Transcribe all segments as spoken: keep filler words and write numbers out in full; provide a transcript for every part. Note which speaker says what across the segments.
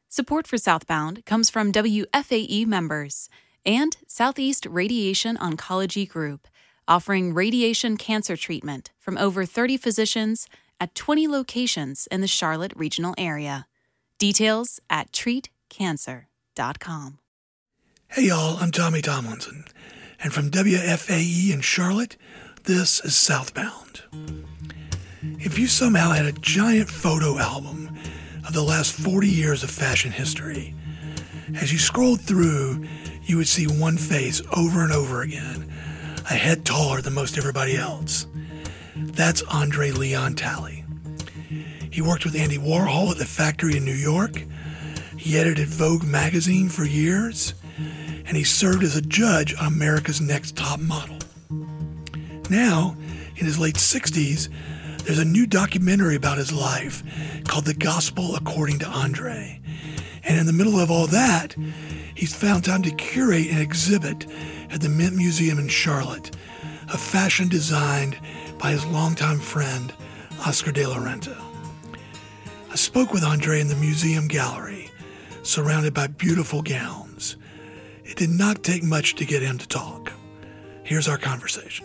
Speaker 1: Support for Southbound comes from W F A E members and Southeast Radiation Oncology Group, offering radiation cancer treatment from over thirty physicians at twenty locations in the Charlotte regional area. Details at treat cancer dot com.
Speaker 2: Hey y'all, I'm Tommy Tomlinson, and from W F A E in Charlotte, this is Southbound. If you somehow had a giant photo album of the last forty years of fashion history, as you scrolled through, you would see one face over and over again, a head taller than most everybody else. That's Andre Leon Talley. He worked with Andy Warhol at the factory in New York. He edited Vogue magazine for years, and he served as a judge on America's Next Top Model. Now, in his late sixties, there's a new documentary about his life called The Gospel According to Andre. And in the middle of all that, he's found time to curate an exhibit at the Mint Museum in Charlotte, a fashion designed by his longtime friend, Oscar de la Renta. I spoke with Andre in the museum gallery, surrounded by beautiful gowns. It did not take much to get him to talk. Here's our conversation.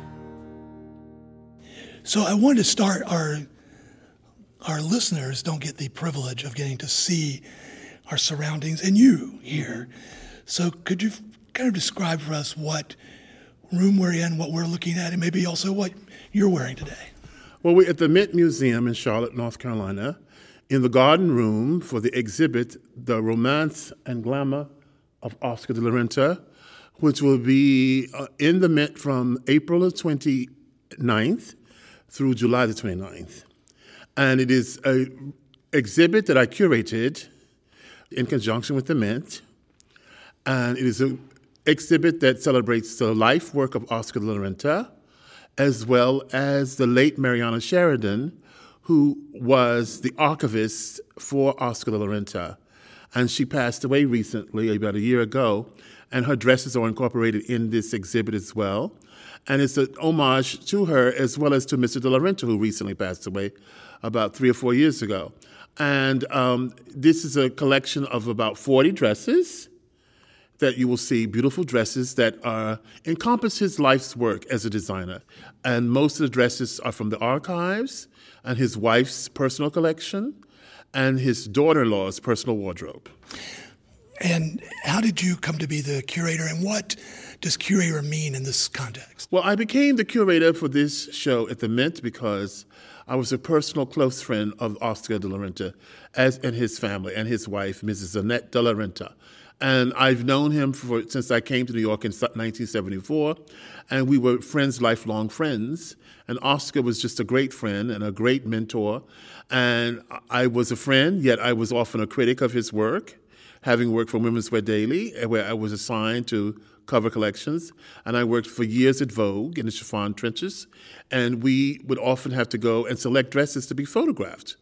Speaker 2: So I wanted to start, our our listeners don't get the privilege of getting to see our surroundings and you here. So could you kind of describe for us what room we're in, what we're looking at, and maybe also what you're wearing today?
Speaker 3: Well, we're at the Mint Museum in Charlotte, North Carolina, in the garden room for the exhibit, The Romance and Glamour of Oscar de la Renta, which will be uh, in the Mint from April the twenty-ninth through July the twenty-ninth. And it is an exhibit that I curated in conjunction with the Mint. And it is an exhibit that celebrates the life work of Oscar de la Renta, as well as the late Mariana Sheridan, who was the archivist for Oscar de la Renta. And she passed away recently, about a year ago, and her dresses are incorporated in this exhibit as well. And it's an homage to her as well as to Mister de la Renta, who recently passed away about three or four years ago. And um, this is a collection of about forty dresses that you will see, beautiful dresses that are, encompass his life's work as a designer. And most of the dresses are from the archives and his wife's personal collection and his daughter-in-law's personal wardrobe.
Speaker 2: And how did you come to be the curator, and what does curator mean in this context?
Speaker 3: Well, I became the curator for this show at the Mint because I was a personal close friend of Oscar de la Renta as, and his family and his wife, Missus Annette de la Renta. And I've known him for, since I came to New York in nineteen seventy-four, and we were friends, lifelong friends. And Oscar was just a great friend and a great mentor. And I was a friend, yet I was often a critic of his work, having worked for Women's Wear Daily, where I was assigned to cover collections. And I worked for years at Vogue in the chiffon trenches. And we would often have to go and select dresses to be photographed.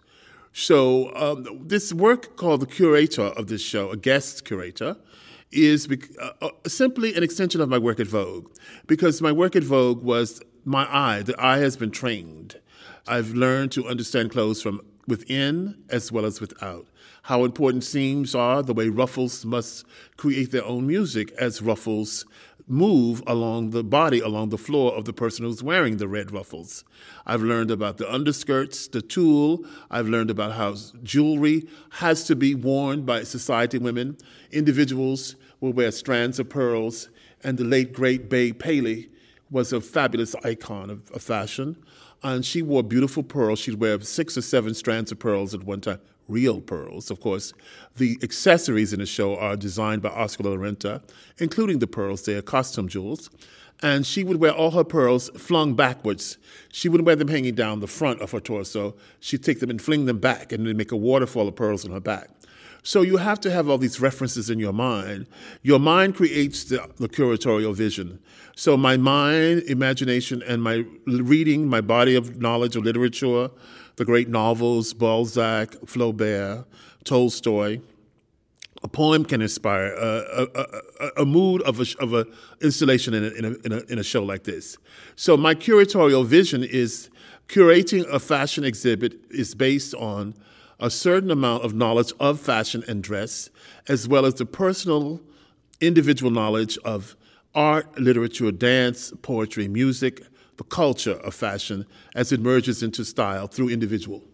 Speaker 3: So um, this work called the curator of this show, a guest curator, is bec- uh, simply an extension of my work at Vogue. Because my work at Vogue was my eye. The eye has been trained. I've learned to understand clothes from within as well as without. How important seams are, the way ruffles must create their own music as ruffles move along the body, along the floor of the person who's wearing the red ruffles. I've learned about the underskirts, the tulle. I've learned about how jewelry has to be worn by society women. Individuals will wear strands of pearls, and the late, great Babe Paley was a fabulous icon of, of fashion. And she wore beautiful pearls. She'd wear six or seven strands of pearls at one time, real pearls. Of course, the accessories in the show are designed by Oscar de la Renta, including the pearls. They are costume jewels. And she would wear all her pearls flung backwards. She wouldn't wear them hanging down the front of her torso. She'd take them and fling them back and then make a waterfall of pearls on her back. So you have to have all these references in your mind. Your mind creates the, the curatorial vision. So my mind, imagination, and my reading, my body of knowledge of literature, the great novels, Balzac, Flaubert, Tolstoy. A poem can inspire a, a, a, a mood of a, of a installation in a, in, a, in, a, in a show like this. So my curatorial vision is curating a fashion exhibit is based on a certain amount of knowledge of fashion and dress, as well as the personal, individual knowledge of art, literature, dance, poetry, music, the culture of fashion as it merges into style through individual.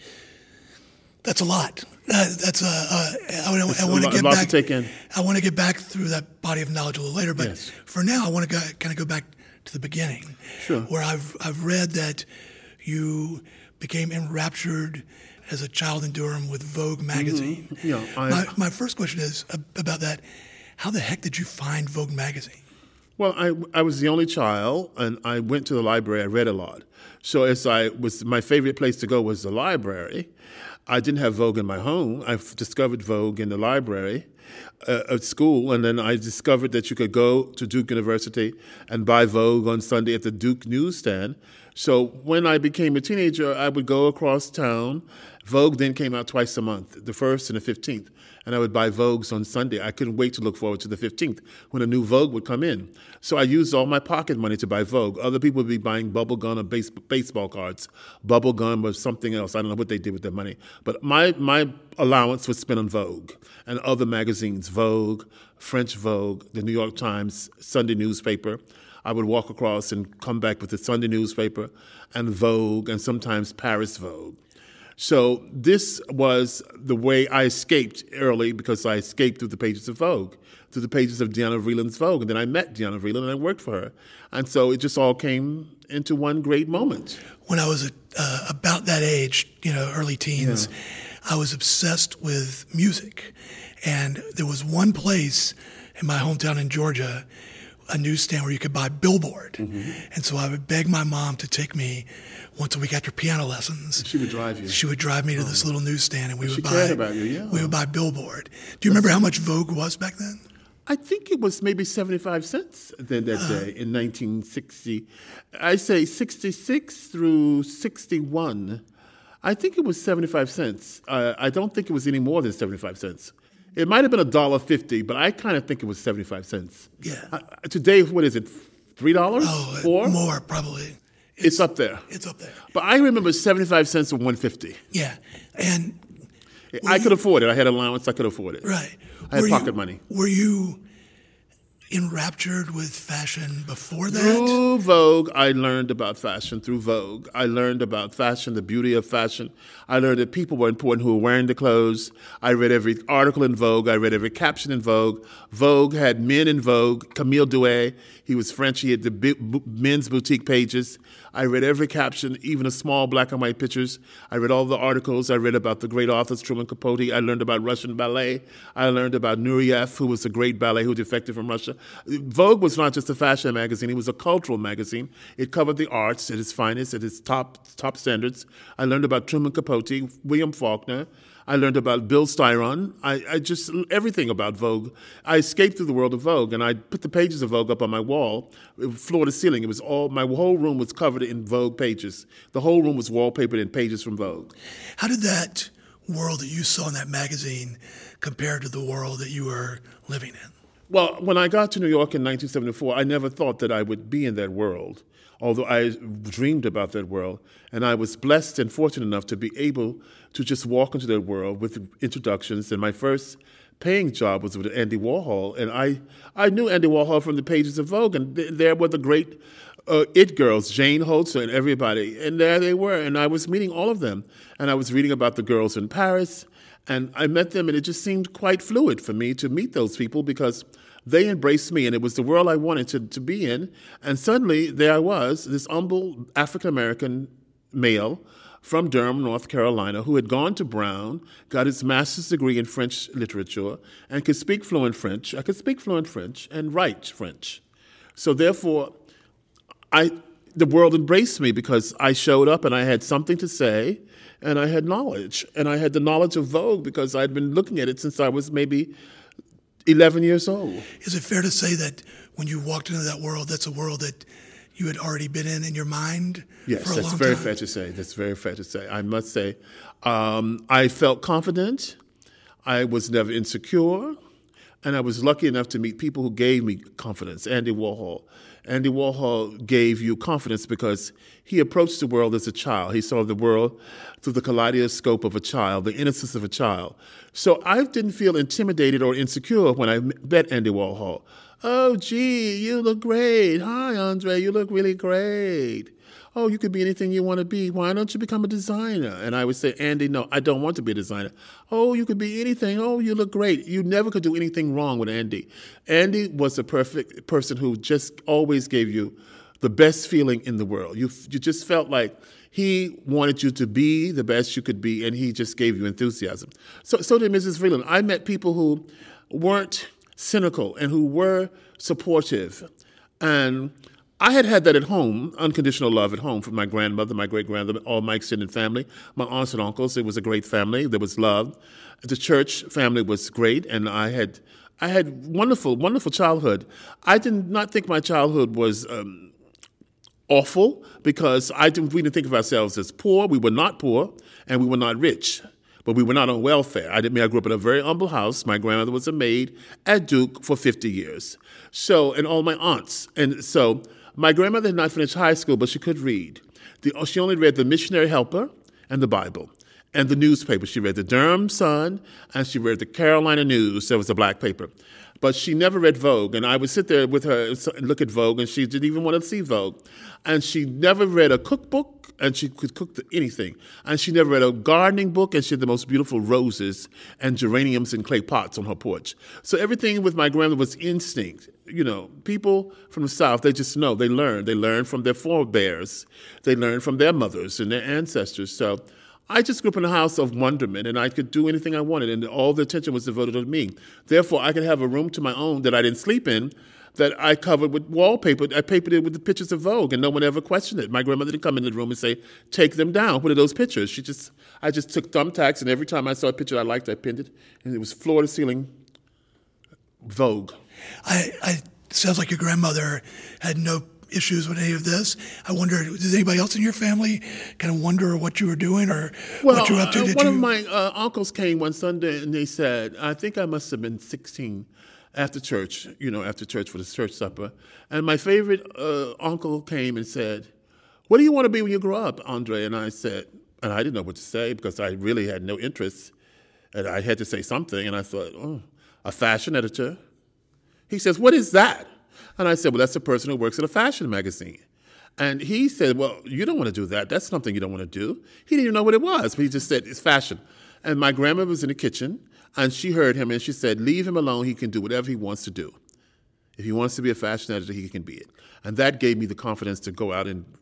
Speaker 2: That's a lot. Uh, that's a. Uh, I, I, I want to get
Speaker 3: a lot
Speaker 2: back.
Speaker 3: To take in.
Speaker 2: I want to get back through that body of knowledge a little later, but
Speaker 3: yes.
Speaker 2: for now, I want to kind of go back to the beginning,
Speaker 3: sure.
Speaker 2: where I've I've read that you became enraptured as a child in Durham with Vogue magazine.
Speaker 3: Mm-hmm. Yeah. I,
Speaker 2: my my first question is about that. How the heck did you find Vogue magazine?
Speaker 3: Well, I I was the only child, and I went to the library. I read a lot. So as I was, my favorite place to go was the library. I didn't have Vogue in my home. I discovered Vogue in the library uh, at school, and then I discovered that you could go to Duke University and buy Vogue on Sunday at the Duke newsstand. So when I became a teenager, I would go across town. Vogue then came out twice a month, the first and the fifteenth, and I would buy Vogues on Sunday. I couldn't wait to look forward to the fifteenth when a new Vogue would come in. So I used all my pocket money to buy Vogue. Other people would be buying bubble gum or base, baseball cards. Bubble gum or something else. I don't know what they did with their money. But my, my allowance was spent on Vogue and other magazines, Vogue, French Vogue, the New York Times, Sunday newspaper. I would walk across and come back with the Sunday newspaper and Vogue and sometimes Paris Vogue. So this was the way I escaped early, because I escaped through the pages of Vogue, through the pages of Diana Vreeland's Vogue. And then I met Diana Vreeland and I worked for her. And so it just all came into one great moment.
Speaker 2: When I was uh, about that age, you know, early teens, yeah. I was obsessed with music. And there was one place in my hometown in Georgia, a newsstand where you could buy Billboard. Mm-hmm. And so I would beg my mom to take me once a week after piano lessons.
Speaker 3: She would drive you.
Speaker 2: She would drive me to this little newsstand, and we
Speaker 3: she
Speaker 2: would buy.
Speaker 3: Cared about you, yeah.
Speaker 2: We would buy Billboard. Do you remember how much Vogue was back then?
Speaker 3: I think it was maybe seventy-five cents then that uh, day in nineteen sixty. I say sixty-six through sixty-one. I think it was seventy-five cents. Uh, I don't think it was any more than seventy-five cents. It might have been a dollar fifty, but I kind of think it was seventy-five cents.
Speaker 2: Yeah.
Speaker 3: Uh, today, what is it? Three dollars?
Speaker 2: Oh,
Speaker 3: Four?
Speaker 2: More probably.
Speaker 3: It's, it's up there.
Speaker 2: It's up there.
Speaker 3: But I remember seventy-five cents or one fifty.
Speaker 2: Yeah, and
Speaker 3: I
Speaker 2: you,
Speaker 3: could afford it. I had allowance. I could afford it.
Speaker 2: Right.
Speaker 3: I had
Speaker 2: were
Speaker 3: pocket
Speaker 2: you,
Speaker 3: money.
Speaker 2: Were you enraptured with fashion before that?
Speaker 3: Through Vogue, I learned about fashion. Through Vogue, I learned about fashion, the beauty of fashion. I learned that people were important who were wearing the clothes. I read every article in Vogue. I read every caption in Vogue. Vogue had men in Vogue. Camille Douay, he was French. He had the b- men's boutique pages. I read every caption, even the small black and white pictures. I read all the articles. I read about the great authors, Truman Capote. I learned about Russian ballet. I learned about Nureyev, who was a great ballet who defected from Russia. Vogue was not just a fashion magazine. It was a cultural magazine. It covered the arts at its finest, at its top top standards. I learned about Truman Capote, William Faulkner. I learned about Bill Styron. I, I just, everything about Vogue. I escaped through the world of Vogue, and I put the pages of Vogue up on my wall, floor to ceiling. It was all, my whole room was covered in Vogue pages. The whole room was wallpapered in pages from Vogue.
Speaker 2: How did that world that you saw in that magazine compare to the world that you were living in?
Speaker 3: Well, when I got to New York in nineteen seventy-four, I never thought that I would be in that world, although I dreamed about that world. And I was blessed and fortunate enough to be able to just walk into that world with introductions. And my first paying job was with Andy Warhol. And I, I knew Andy Warhol from the pages of Vogue. And th- there were the great uh, it girls, Jane Holzer and everybody. And there they were. And I was meeting all of them. And I was reading about the girls in Paris. And I met them, and it just seemed quite fluid for me to meet those people because they embraced me, and it was the world I wanted to, to be in. And suddenly, there I was, this humble African-American male from Durham, North Carolina, who had gone to Brown, got his master's degree in French literature, and could speak fluent French. I could speak fluent French and write French. So therefore, I the world embraced me because I showed up and I had something to say, and I had knowledge. And I had the knowledge of Vogue because I'd been looking at it since I was maybe eleven years old.
Speaker 2: Is it fair to say that when you walked into that world, that's a world that you had already been in in your mind
Speaker 3: yes,
Speaker 2: for a long time? Yes,
Speaker 3: that's very fair to say. That's very fair to say. I must say, um, I felt confident. I was never insecure. And I was lucky enough to meet people who gave me confidence. Andy Warhol. Andy Warhol gave you confidence because he approached the world as a child. He saw the world through the kaleidoscope of a child, the innocence of a child. So I didn't feel intimidated or insecure when I met Andy Warhol. Oh, gee, you look great. Hi, Andre, you look really great. Oh, you could be anything you want to be. Why don't you become a designer? And I would say, Andy, no, I don't want to be a designer. Oh, you could be anything. Oh, you look great. You never could do anything wrong with Andy. Andy was the perfect person who just always gave you the best feeling in the world. You you just felt like he wanted you to be the best you could be, and he just gave you enthusiasm. So, so did Missus Vreeland. I met people who weren't cynical and who were supportive. And I had had that at home, unconditional love at home from my grandmother, my great-grandmother, all my extended family, my aunts and uncles. It was a great family. There was love. The church family was great, and I had I had wonderful, wonderful childhood. I did not think my childhood was um, awful because I didn't, we didn't think of ourselves as poor. We were not poor, and we were not rich. But we were not on welfare. I didn't mean I grew up in a very humble house. My grandmother was a maid at Duke for fifty years. So, and all my aunts. And so my grandmother had not finished high school, but she could read. The, she only read the Missionary Helper and the Bible and the newspaper. She read the Durham Sun and she read the Carolina News. That was a black paper. But she never read Vogue. And I would sit there with her and look at Vogue, and she didn't even want to see Vogue. And she never read a cookbook, and she could cook anything. And she never read a gardening book, and she had the most beautiful roses and geraniums in clay pots on her porch. So everything with my grandmother was instinct. You know, people from the South, they just know. They learn. They learn from their forebears. They learn from their mothers and their ancestors. So I just grew up in a house of wonderment, and I could do anything I wanted, and all the attention was devoted to me. Therefore, I could have a room to my own that I didn't sleep in, that I covered with wallpaper. I papered it with the pictures of Vogue, and no one ever questioned it. My grandmother didn't come into the room and say, take them down. What are those pictures? She just, I just took thumbtacks, and every time I saw a picture I liked, I pinned it, and it was floor-to-ceiling Vogue.
Speaker 2: I, I sounds like your grandmother had no issues with any of this. I wonder, does anybody else in your family kind of wonder what you were doing or
Speaker 3: well,
Speaker 2: what you were up to?
Speaker 3: Uh,
Speaker 2: Did
Speaker 3: one
Speaker 2: you...
Speaker 3: of my uh, uncles came one Sunday, and they said, I think I must have been sixteen, after church, you know, after church for the church supper. And my favorite uh, uncle came and said, what do you want to be when you grow up, Andre? And I said, and I didn't know what to say because I really had no interest. And I had to say something, and I thought, oh, a fashion editor. He says, what is that? And I said, well, that's the person who works at a fashion magazine. And he said, well, you don't want to do that. That's something you don't want to do. He didn't even know what it was, but he just said, it's fashion. And my grandma was in the kitchen, and she heard him, and she said, leave him alone. He can do whatever he wants to do. If he wants to be a fashion editor, he can be it. And that gave me the confidence to go out and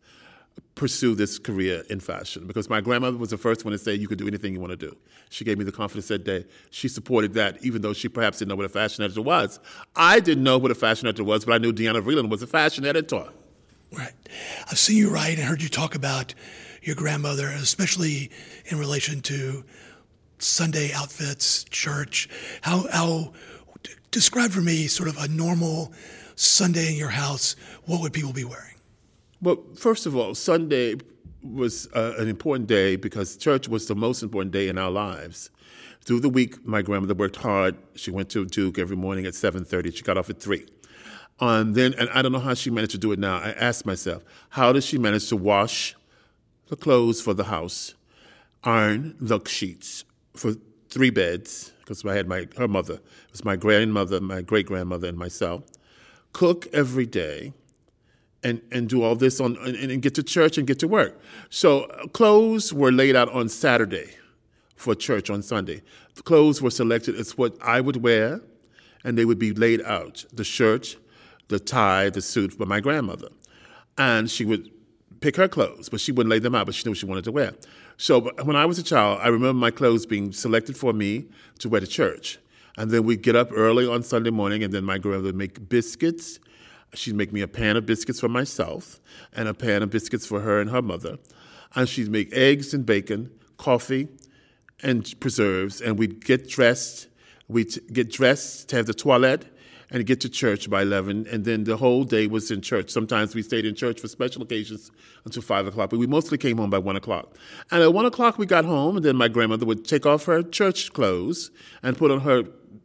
Speaker 3: pursue this career in fashion, because my grandmother was the first one to say you could do anything you want to do. She gave me the confidence that day. She supported that, even though she perhaps didn't know what a fashion editor was. I didn't know what a fashion editor was, but I knew Deanna Vreeland was a fashion editor.
Speaker 2: Right. I've seen you write and heard you talk about your grandmother, especially in relation to Sunday outfits, church. How, how describe for me sort of a normal Sunday in your house. What would people be wearing?
Speaker 3: Well, first of all, Sunday was uh, an important day because church was the most important day in our lives. Through the week, my grandmother worked hard. She went to Duke every morning at seven thirty. She got off at three. Um, then, and I don't know how she managed to do it now. I asked myself, how does she manage to wash the clothes for the house, iron the sheets for three beds, because I had my her mother. It was my grandmother, my great-grandmother, and myself. Cook every day. And, and do all this on and, and get to church and get to work. So uh, clothes were laid out on Saturday for church on Sunday. The clothes were selected as what I would wear, and they would be laid out. The shirt, the tie, the suit for my grandmother. And she would pick her clothes, but she wouldn't lay them out, but she knew what she wanted to wear. So when I was a child, I remember my clothes being selected for me to wear to church. And then we'd get up early on Sunday morning, and then my grandmother would make biscuits. She'd make me a pan of biscuits for myself and a pan of biscuits for her and her mother. And she'd make eggs and bacon, coffee, and preserves. And we'd get dressed. We'd get dressed to have the toilette and get to church by eleven. And then the whole day was in church. Sometimes we stayed in church for special occasions until five o'clock. But we mostly came home by one o'clock. And at one o'clock we got home, and then my grandmother would take off her church clothes and put on her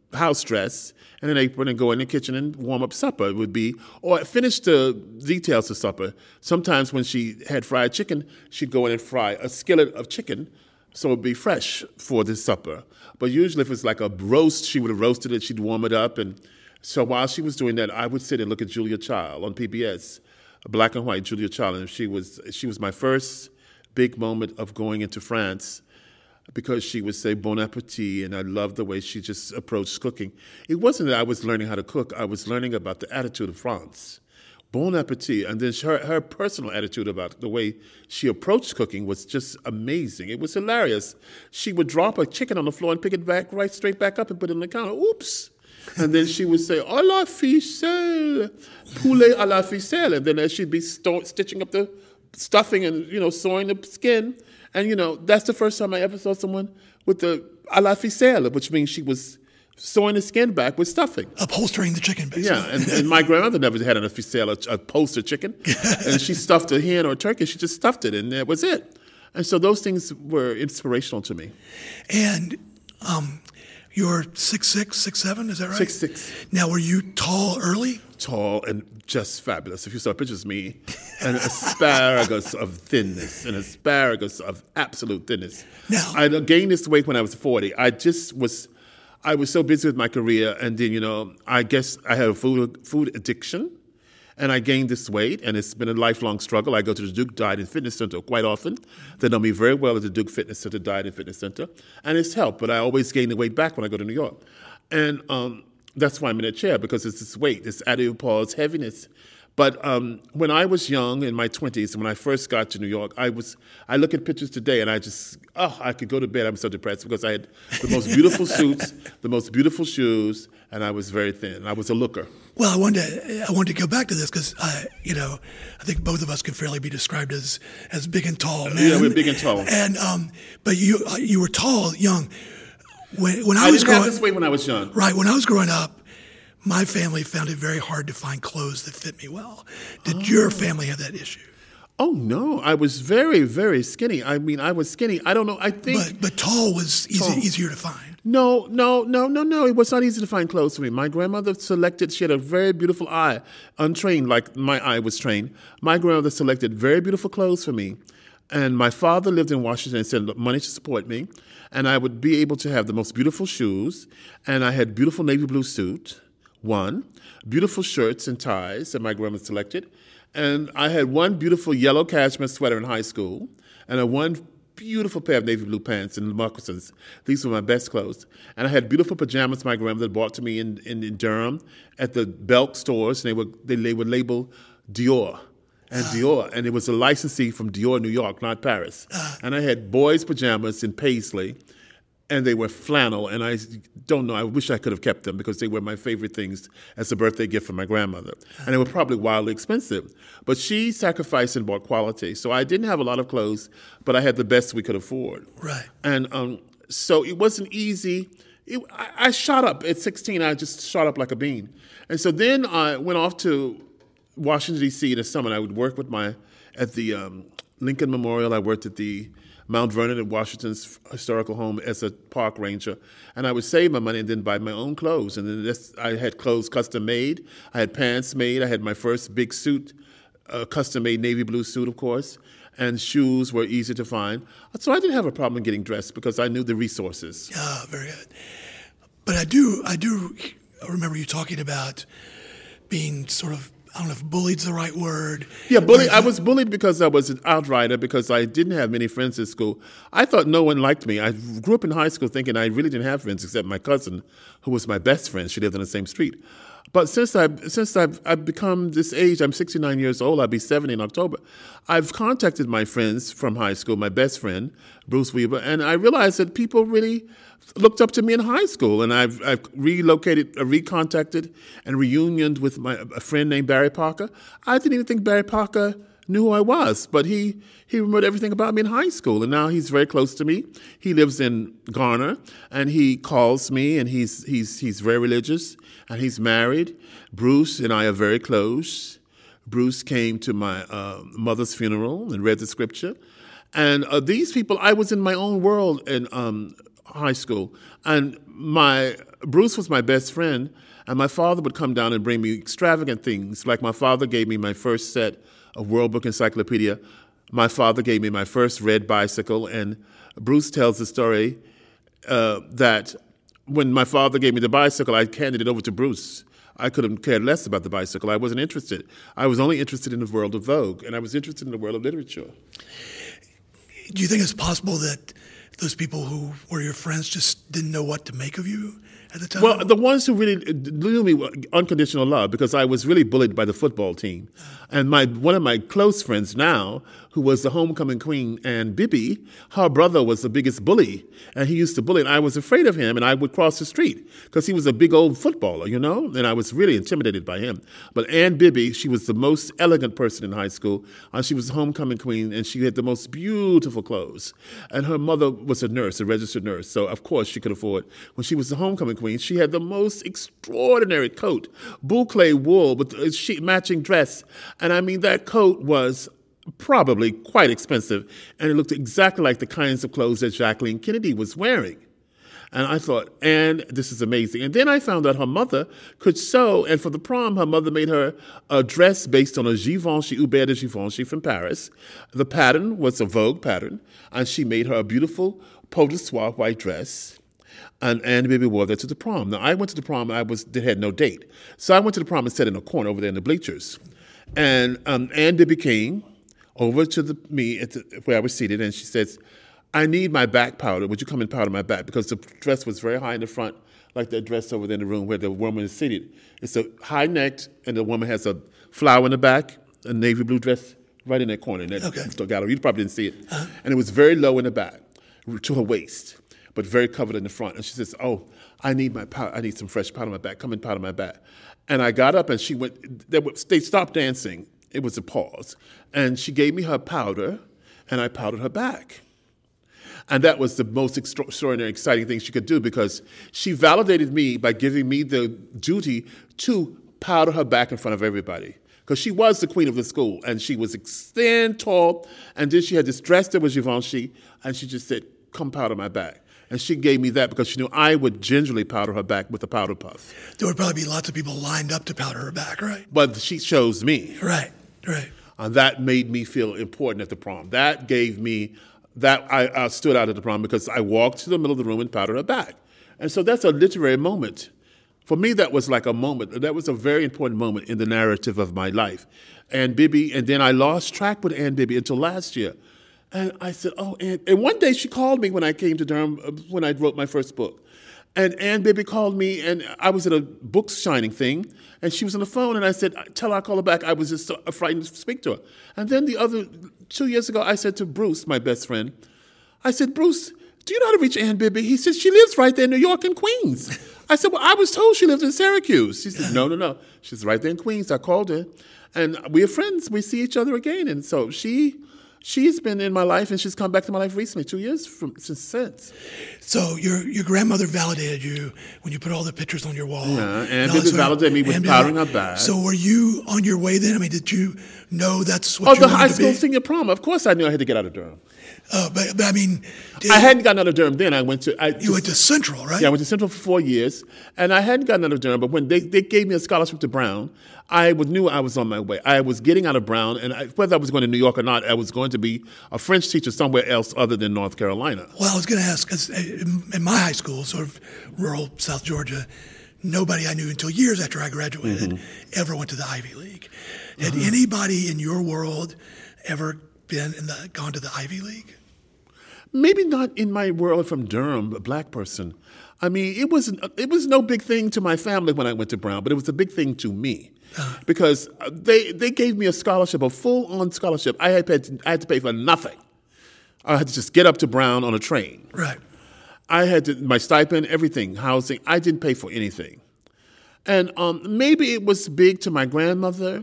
Speaker 3: house dress and an apron and go in the kitchen and warm up supper. It would be, or finish the details of supper. Sometimes when she had fried chicken, she'd go in and fry a skillet of chicken so it would be fresh for the supper. But usually if it's like a roast, she would have roasted it, she'd warm it up. And so while she was doing that, I would sit and look at Julia Child on P B S, black and white Julia Child. And she was, she was my first big moment of going into France, because she would say bon appetit, and I loved the way she just approached cooking. It wasn't that I was learning how to cook. I was learning about the attitude of France. Bon appetit. And then her, her personal attitude about the way she approached cooking was just amazing. It was hilarious. She would drop a chicken on the floor and pick it back right straight back up and put it on the counter. Oops. And then she would say, "à la ficelle, poulet à la ficelle." And then as she'd be st- stitching up the stuffing and, you know, sewing the skin. And, you know, that's the first time I ever saw someone with the à la ficelle, which means she was sewing the skin back with stuffing.
Speaker 2: Upholstering the chicken, basically.
Speaker 3: Yeah, and, and my grandmother never had a ficelle, a, a poster chicken. And she stuffed a hen or a turkey. She just stuffed it, and that was it. And so those things were inspirational to me.
Speaker 2: And um, you're six six, six seven, is that right?
Speaker 3: six six.
Speaker 2: Now, were you tall early?
Speaker 3: Tall and just fabulous. If you saw pictures of me, an asparagus of thinness, an asparagus of absolute thinness.
Speaker 2: Now,
Speaker 3: I gained this weight when I was forty. I just was, I was so busy with my career, and then, you know, I guess I had a food food addiction, and I gained this weight, and it's been a lifelong struggle. I go to the Duke Diet and Fitness Center quite often. They know me very well at the Duke Fitness Center, Diet and Fitness Center, and it's helped, but I always gain the weight back when I go to New York. And um, that's why I'm in a chair, because it's this weight, this adipose heaviness. But um, when I was young, in my twenties, when I first got to New York, I was, I look at pictures today and I just, oh, I could go to bed. I'm so depressed because I had the most beautiful suits, the most beautiful shoes, and I was very thin. I was a looker.
Speaker 2: Well, I wanted to, I wanted to go back to this because, you know, I think both of us can fairly be described as, as big and tall, man.
Speaker 3: Yeah, we're big and tall.
Speaker 2: And, um, but you uh, you were tall, young. When, when I,
Speaker 3: I
Speaker 2: was
Speaker 3: didn't
Speaker 2: growing,
Speaker 3: have this weight when I was young.
Speaker 2: Right, when I was growing up, my family found it very hard to find clothes that fit me well. Did oh. your family have that issue?
Speaker 3: Oh, no. I was very, very skinny. I mean, I was skinny. I don't know. I think...
Speaker 2: But, but tall was easy, tall. easier to find.
Speaker 3: No, no, no, no, no. It was not easy to find clothes for me. My grandmother selected... She had a very beautiful eye, untrained like my eye was trained. My grandmother selected very beautiful clothes for me. And my father lived in Washington and sent money to support me. And I would be able to have the most beautiful shoes. And I had beautiful navy blue suit. One, beautiful shirts and ties that my grandma selected. And I had one beautiful yellow cashmere sweater in high school and a one beautiful pair of navy blue pants and moccasins. These were my best clothes. And I had beautiful pajamas my grandmother bought to me in, in, in Durham at the Belk stores. And they were, they, they were labeled Dior and Dior. And it was a licensee from Dior, New York, not Paris. And I had boys' pajamas in paisley. And they were flannel, and I don't know, I wish I could have kept them because they were my favorite things as a birthday gift from my grandmother. And they were probably wildly expensive. But she sacrificed and bought quality. So I didn't have a lot of clothes, but I had the best we could afford.
Speaker 2: Right.
Speaker 3: And um, so it wasn't easy. It, I, I shot up at sixteen. I just shot up like a bean. And so then I went off to Washington, D C in the summer. And I would work with my, at the um, Lincoln Memorial. I worked at the Mount Vernon at Washington's historical home as a park ranger. And I would save my money and then buy my own clothes. And then this, I had clothes custom made. I had pants made. I had my first big suit, uh, custom made navy blue suit, of course. And shoes were easy to find. So I didn't have a problem getting dressed because I knew the resources.
Speaker 2: Ah, very good. But I do, I do remember you talking about being sort of, I don't know if bullied's the right word.
Speaker 3: Yeah, bullied. I was bullied because I was an outrider, because I didn't have many friends at school. I thought no one liked me. I grew up in high school thinking I really didn't have friends except my cousin, who was my best friend. She lived on the same street. But since I've, since I've, I've become this age, I'm sixty-nine years old, I'll be seventy in October, I've contacted my friends from high school, my best friend, Bruce Weber, and I realized that people really looked up to me in high school, and I've, I've relocated, uh, recontacted, and reunioned with my, a friend named Barry Parker. I didn't even think Barry Parker knew who I was, but he, he remembered everything about me in high school, and now he's very close to me. He lives in Garner, and he calls me, and he's he's he's very religious, and he's married. Bruce and I are very close. Bruce came to my uh, mother's funeral and read the scripture, and uh, these people, I was in my own world in um, high school, and my Bruce was my best friend, and my father would come down and bring me extravagant things. Like my father gave me my first set of World Book Encyclopedia. My father gave me my first red bicycle, and Bruce tells the story uh, that when my father gave me the bicycle, I handed it over to Bruce. I could have cared less about the bicycle. I wasn't interested. I was only interested in the world of Vogue, and I was interested in the world of literature.
Speaker 2: Do you think it's possible that those people who were your friends just didn't know what to make of you at the time?
Speaker 3: Well, the ones who really knew me were unconditional love, because I was really bullied by the football team. And my one of my close friends now, who was the homecoming queen, Ann Bibby, her brother was the biggest bully, and he used to bully, and I was afraid of him, and I would cross the street because he was a big old footballer, you know, and I was really intimidated by him. But Ann Bibby, she was the most elegant person in high school, and she was the homecoming queen, and she had the most beautiful clothes. And her mother was a nurse, a registered nurse, so of course she could afford. When she was the homecoming queen, she had the most extraordinary coat, boucle wool with a she- matching dress. And I mean, that coat was probably quite expensive, and it looked exactly like the kinds of clothes that Jacqueline Kennedy was wearing. And I thought, and this is amazing. And then I found out her mother could sew, and for the prom, her mother made her a dress based on a Givenchy, Hubert de Givenchy from Paris. The pattern was a Vogue pattern, and she made her a beautiful peau de soie white dress. And Ann Bibby wore that to the prom. Now, I went to the prom, and I was they had no date. So I went to the prom and sat in a corner over there in the bleachers. And um, Ann Bibby came over to the, me at the, where I was seated, and she says, I need my back powder. Would you come and powder my back? Because the dress was very high in the front, like that dress over there in the room where the woman is seated. It's a high-necked, and the woman has a flower in the back, a navy blue dress right in that corner in that
Speaker 2: okay.
Speaker 3: gallery. You probably didn't see it.
Speaker 2: Uh-huh.
Speaker 3: And it was very low in the back, to her waist, but very covered in the front. And she says, oh, I need my powder. I need some fresh powder on my back. Come and powder my back. And I got up, and she went. They, were, they stopped dancing. It was a pause. And she gave me her powder, and I powdered her back. And that was the most extraordinary, exciting thing she could do, because she validated me by giving me the duty to powder her back in front of everybody. Because she was the queen of the school, and she was stand tall, and then she had this dress that was Givenchy, and she just said, come powder my back. And she gave me that because she knew I would gingerly powder her back with a powder puff.
Speaker 2: There would probably be lots of people lined up to powder her back, right?
Speaker 3: But she chose me.
Speaker 2: Right, right.
Speaker 3: And that made me feel important at the prom. That gave me, that I, I stood out at the prom because I walked to the middle of the room and powdered her back. And so that's a literary moment. For me, that was like a moment. That was a very important moment in the narrative of my life. Ann Bibby, and then I lost track with Ann Bibby until last year. And I said, oh, Ann. And one day she called me when I came to Durham, when I wrote my first book. And Ann Bibby called me, and I was at a book signing thing, and she was on the phone, and I said, tell her I'll call her back. I was just so frightened to speak to her. And then the other, two years ago, I said to Bruce, my best friend, I said, Bruce, do you know how to reach Ann Bibby? He said, she lives right there in New York in Queens. I said, well, I was told she lived in Syracuse. She said, no, no, no. She's right there in Queens. I called her, and we're friends. We see each other again. And so she... She's been in my life, and she's come back to my life recently, two years from since since.
Speaker 2: So your your grandmother validated you when you put all the pictures on your wall.
Speaker 3: Yeah, and Bibby validated me with powdering her back.
Speaker 2: So were you on your way then? I mean, did you know that's what
Speaker 3: oh,
Speaker 2: you
Speaker 3: the
Speaker 2: wanted
Speaker 3: high
Speaker 2: to
Speaker 3: school
Speaker 2: be?
Speaker 3: senior prom. Of course I knew I had to get out of Durham.
Speaker 2: Uh, but, but I mean... Did,
Speaker 3: I hadn't gotten out of Durham then. I went to... I
Speaker 2: you
Speaker 3: just,
Speaker 2: went to Central, right?
Speaker 3: Yeah, I went to Central for four years, and I hadn't gotten out of Durham, but when they, they gave me a scholarship to Brown, I was, knew I was on my way. I was getting out of Brown, and I, whether I was going to New York or not, I was going to be a French teacher somewhere else other than North Carolina.
Speaker 2: Well, I was going to ask, because in, in my high school, sort of rural South Georgia, nobody I knew until years after I graduated mm-hmm. ever went to the Ivy League. Had mm-hmm. anybody in your world ever been in the gone to the Ivy League?
Speaker 3: Maybe not in my world from Durham, a black person. I mean, it was it was no big thing to my family when I went to Brown, but it was a big thing to me because they they gave me a scholarship, a full-on scholarship. I had paid to, I had to pay for nothing. I had to just get up to Brown on a train.
Speaker 2: Right.
Speaker 3: I had to, my stipend, everything, housing. I didn't pay for anything, and um, maybe it was big to my grandmother.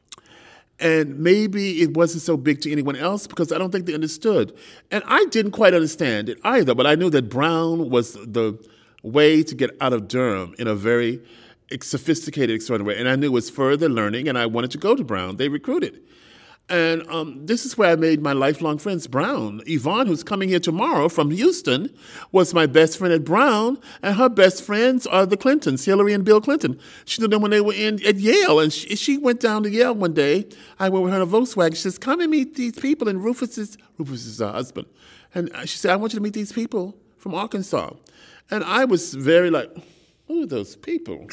Speaker 3: And maybe it wasn't so big to anyone else because I don't think they understood. And I didn't quite understand it either, but I knew that Brown was the way to get out of Durham in a very sophisticated, extraordinary way. And I knew it was further learning, and I wanted to go to Brown. They recruited. And um, this is where I made my lifelong friends, Brown. Yvonne, who's coming here tomorrow from Houston, was my best friend at Brown, and her best friends are the Clintons, Hillary and Bill Clinton. She knew them when they were in at Yale, and she, she went down to Yale one day. I went with her in a Volkswagen. She says, come and meet these people, and Rufus is, Rufus is her husband. And she said, I want you to meet these people from Arkansas. And I was very like, who are those people?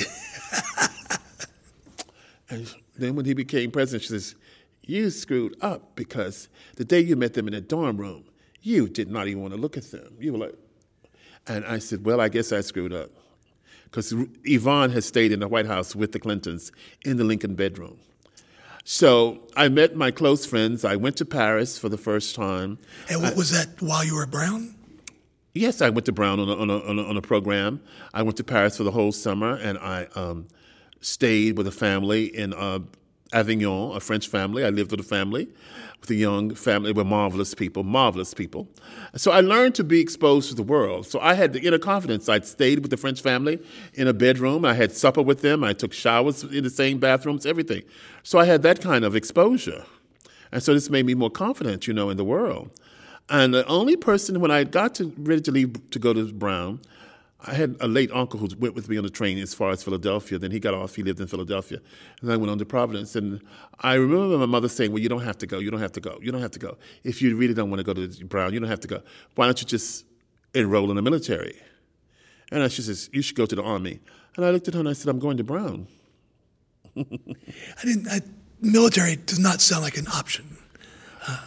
Speaker 3: And then when he became president, she says, you screwed up because the day you met them in the dorm room, you did not even want to look at them. You were like, and I said, well, I guess I screwed up. Because Yvonne has stayed in the White House with the Clintons in the Lincoln bedroom. So I met my close friends. I went to Paris for the first time.
Speaker 2: And what
Speaker 3: I,
Speaker 2: was that while you were at Brown?
Speaker 3: Yes, I went to Brown on a, on a, on a, on a program. I went to Paris for the whole summer, and I um, stayed with a family in uh, Avignon, a French family. I lived with a family, with a young family. They were marvelous people, marvelous people. So I learned to be exposed to the world. So I had the inner confidence. I'd stayed with the French family in a bedroom. I had supper with them. I took showers in the same bathrooms, everything. So I had that kind of exposure. And so this made me more confident, you know, in the world. And the only person, when I got to ready to leave to go to Brown, I had a late uncle who went with me on the train as far as Philadelphia. Then he got off. He lived in Philadelphia. And I went on to Providence. And I remember my mother saying, well, you don't have to go. You don't have to go. You don't have to go. If you really don't want to go to Brown, you don't have to go. Why don't you just enroll in the military? And she says, you should go to the Army. And I looked at her and I said, I'm going to Brown.
Speaker 2: I didn't. I, military does not sound like an option.
Speaker 3: Uh,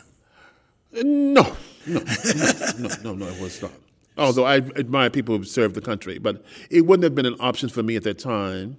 Speaker 3: no, no, no, no, no, no, it was not. Although I admire people who served the country, but it wouldn't have been an option for me at that time.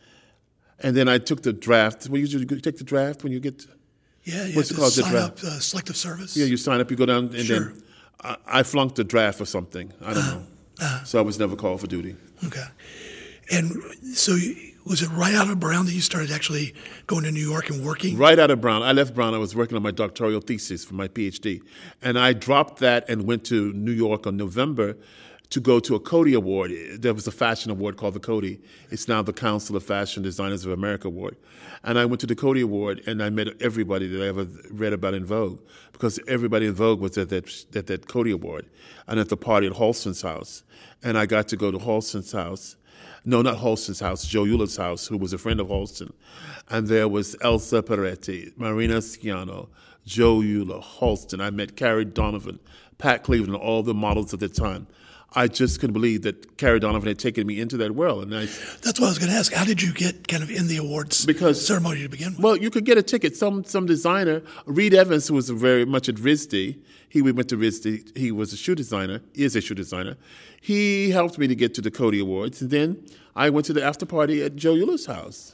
Speaker 3: And then I took the draft. Well, you take the draft when you get.
Speaker 2: Yeah, you
Speaker 3: what's
Speaker 2: have
Speaker 3: it called?
Speaker 2: to
Speaker 3: The
Speaker 2: sign
Speaker 3: draft.
Speaker 2: up uh, selective service.
Speaker 3: Yeah, you sign up, you go down, and
Speaker 2: Sure.
Speaker 3: then I, I flunked the draft or something. I don't know. Uh, so I was never called for duty.
Speaker 2: Okay. And so you, was it right out of Brown that you started actually going to New York and working?
Speaker 3: Right out of Brown. I left Brown. I was working on my doctoral thesis for my PhD. And I dropped that and went to New York in November to go to a Coty Award. There was a fashion award called the Coty. It's now the Council of Fashion Designers of America Award. And I went to the Coty Award, and I met everybody that I ever read about in Vogue, because everybody in Vogue was at that, at that Coty Award and at the party at Halston's house. And I got to go to Halston's house. No, not Halston's house, Joe Euler's house, who was a friend of Halston. And there was Elsa Peretti, Marina Schiano, Joe Euler, Halston. I met Carrie Donovan, Pat Cleveland, all the models at the time. I just couldn't believe that Carrie Donovan had taken me into that world. And I,
Speaker 2: That's what I was going to ask. How did you get kind of in the awards
Speaker 3: because,
Speaker 2: ceremony to begin with?
Speaker 3: Well, you could get a ticket. Some some designer, Reed Evans, who was very much at R I S D, he went to R I S D. He was a shoe designer, is a shoe designer. He helped me to get to the Coty Awards. And then I went to the after party at Joe Euler's house.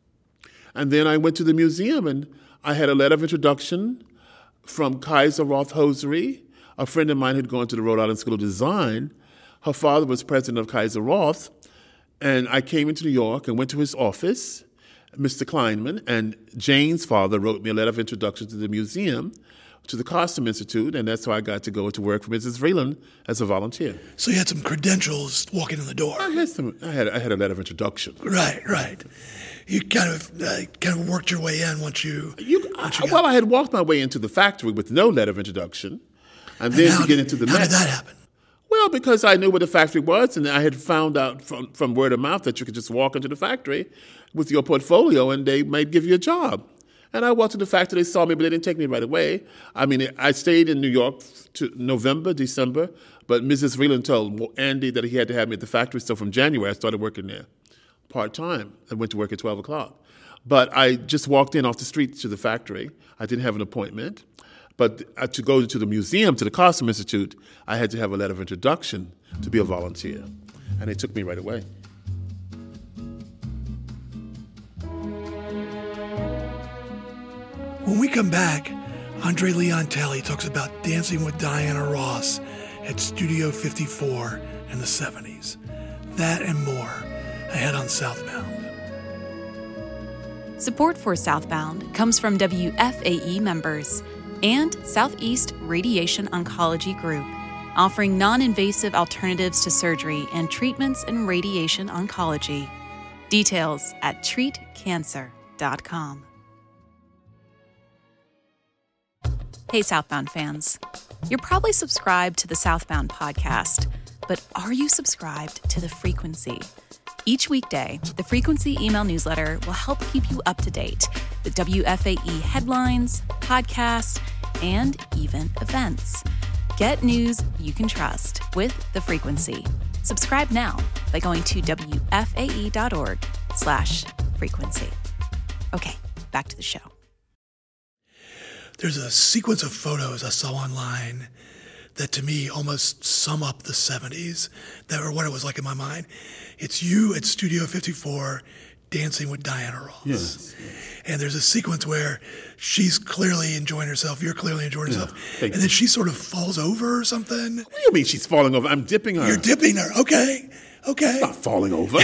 Speaker 3: And then I went to the museum, and I had a letter of introduction from Kaiser Roth Hosiery, a friend of mine who'd gone to the Rhode Island School of Design. Her father was president of Kaiser Roth, and I came into New York and went to his office, Mister Kleinman, and Jane's father wrote me a letter of introduction to the museum, to the Costume Institute, and that's how I got to go to work for Missus Vreeland as a volunteer.
Speaker 2: So you had some credentials walking in the door.
Speaker 3: I had some. I had. I had a letter of introduction.
Speaker 2: Right, right. You kind of uh, kind of worked your way in once you.
Speaker 3: You,
Speaker 2: once
Speaker 3: I,
Speaker 2: you
Speaker 3: well, I had walked my way into the factory with no letter of introduction, and, and then to get
Speaker 2: did,
Speaker 3: into the.
Speaker 2: How
Speaker 3: Met.
Speaker 2: did that happen?
Speaker 3: Well, because I knew what the factory was, and I had found out from, from word of mouth that you could just walk into the factory with your portfolio, and they might give you a job. And I walked to the factory. They saw me, but they didn't take me right away. I mean, I stayed in New York to November, December, but Missus Vreeland told Andy that he had to have me at the factory. So from January, I started working there part-time. I went to work at twelve o'clock. But I just walked in off the street to the factory. I didn't have an appointment. But to go to the museum, to the Costume Institute, I had to have a letter of introduction to be a volunteer. And they took me right away.
Speaker 2: When we come back, Andre Leon Talley talks about dancing with Diana Ross at Studio fifty-four in the seventies. That and more ahead on Southbound.
Speaker 1: Support for Southbound comes from W F A E members and Southeast Radiation Oncology Group, offering non-invasive alternatives to surgery and treatments in radiation oncology. Details at treat cancer dot com. Hey, Southbound fans. You're probably subscribed to the Southbound podcast, but are you subscribed to The Frequency? Each weekday, The Frequency email newsletter will help keep you up to date with W F A E headlines, podcasts, and even events. Get news you can trust with The Frequency. Subscribe now by going to W F A E dot org slash frequency. Okay, back to the show.
Speaker 2: There's a sequence of photos I saw online that to me almost sum up the seventies, that were what it was like in my mind. It's you at Studio fifty-four dancing with Diana Ross.
Speaker 3: Yes.
Speaker 2: And there's a sequence where she's clearly enjoying herself, you're clearly enjoying yourself,
Speaker 3: yeah,
Speaker 2: and then she sort of falls over or something.
Speaker 3: What do you mean she's falling over? I'm dipping her.
Speaker 2: You're dipping her. Okay. Okay.
Speaker 3: She's not falling over.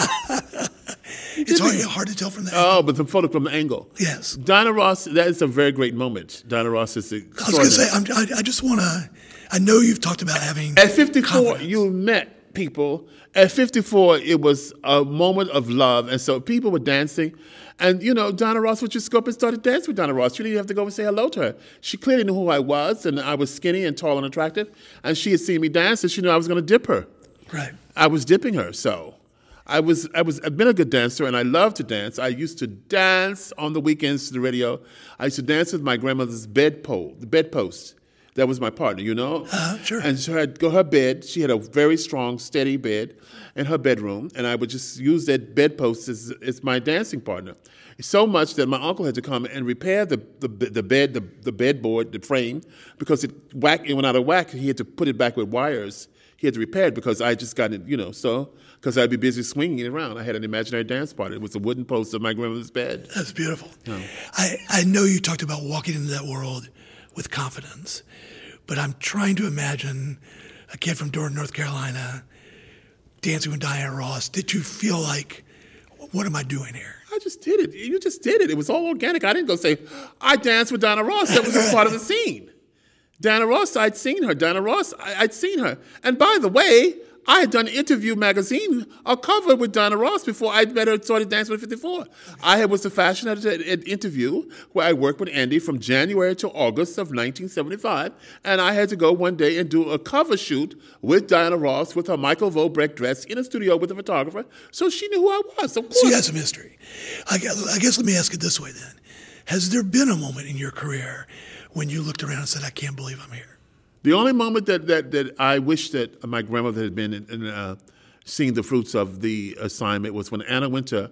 Speaker 2: It's hard, hard to tell from that.
Speaker 3: Oh, but the photo from the angle.
Speaker 2: Yes.
Speaker 3: Diana Ross, that is a very great moment. Diana Ross is extraordinary.
Speaker 2: I was going to say, I'm, I, I just want to, I know you've talked about having
Speaker 3: At fifty-four,
Speaker 2: confidence.
Speaker 3: you met people. At fifty-four, it was a moment of love. And so people were dancing. And, you know, Diana Ross would just go up and started dancing with Diana Ross. You didn't even have to go and say hello to her. She clearly knew who I was, and I was skinny and tall and attractive. And she had seen me dance, and she knew I was going to dip her.
Speaker 2: Right.
Speaker 3: I was dipping her, so I was I was I've been a good dancer, and I love to dance. I used to dance on the weekends to the radio. I used to dance with my grandmother's bedpost, the bedpost. That was my partner, you know.
Speaker 2: Uh, sure.
Speaker 3: And so I'd go her bed. She had a very strong, steady bed in her bedroom, and I would just use that bedpost as, as my dancing partner. So much that my uncle had to come and repair the the, the bed, the, the bedboard, the frame, because it whack it went out of whack. He had to put it back with wires. He had to repair it because I just got it, you know, so, because I'd be busy swinging it around. I had an imaginary dance partner. It was a wooden post of my grandmother's bed.
Speaker 2: That's beautiful.
Speaker 3: Yeah.
Speaker 2: I, I know you talked about walking into that world with confidence, but I'm trying to imagine a kid from Durham, North Carolina, dancing with Diana Ross. Did you feel like, what am I doing here?
Speaker 3: I just did it. You just did it. It was all organic. I didn't go say, I danced with Diana Ross. That was just part of the scene. Diana Ross, I'd seen her. Diana Ross, I, I'd seen her. And by the way, I had done Interview magazine, a cover with Diana Ross before I met her and started dancing with fifty-four. I had, was the fashion editor at, at Interview, where I worked with Andy from January to August of nineteen seventy-five. And I had to go one day and do a cover shoot with Diana Ross with her Michael Vobrecht dress in a studio with a photographer. So she knew who I was, of course.
Speaker 2: So you had some history. I guess, I guess let me ask it this way then. Has there been a moment in your career when you looked around and said, I can't believe I'm here?
Speaker 3: The only moment that, that, that I wish that my grandmother had been in, in uh, seeing the fruits of the assignment was when Anna Wintour,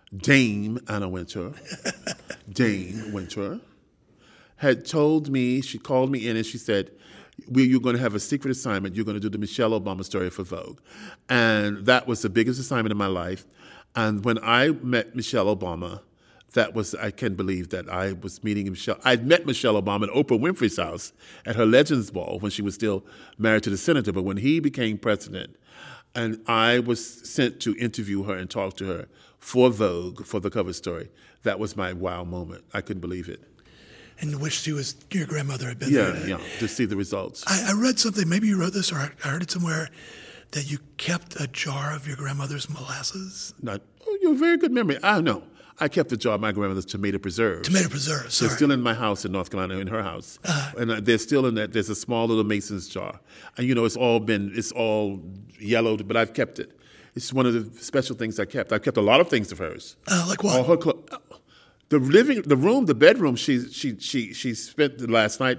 Speaker 3: Dame Anna Wintour, Dame Wintour, had told me, she called me in and she said, we, you're going to have a secret assignment. You're going to do the Michelle Obama story for Vogue. And that was the biggest assignment in my life. And when I met Michelle Obama, that was, I can't believe that I was meeting Michelle. I'd met Michelle Obama at Oprah Winfrey's house at her Legends Ball when she was still married to the senator. But when he became president, and I was sent to interview her and talk to her for Vogue, for the cover story, that was my wow moment. I couldn't believe it.
Speaker 2: And wish she was, your grandmother had been
Speaker 3: Yeah,
Speaker 2: there. To,
Speaker 3: yeah, to see the results.
Speaker 2: I, I read something, maybe you wrote this or I heard it somewhere, that you kept a jar of your grandmother's molasses.
Speaker 3: Not, oh, you have a very good memory. I know. I kept a jar of my grandmother's tomato preserves.
Speaker 2: Tomato preserves, sorry.
Speaker 3: They're still in my house in North Carolina, in her house.
Speaker 2: Uh-huh.
Speaker 3: And uh, they're still in that, there's a small little Mason's jar. And, you know, it's all been, it's all yellowed, but I've kept it. It's one of the special things I kept. I kept a lot of things of hers.
Speaker 2: Uh, like what?
Speaker 3: All her clothes. The living, the room, the bedroom she, she, she, she spent the last night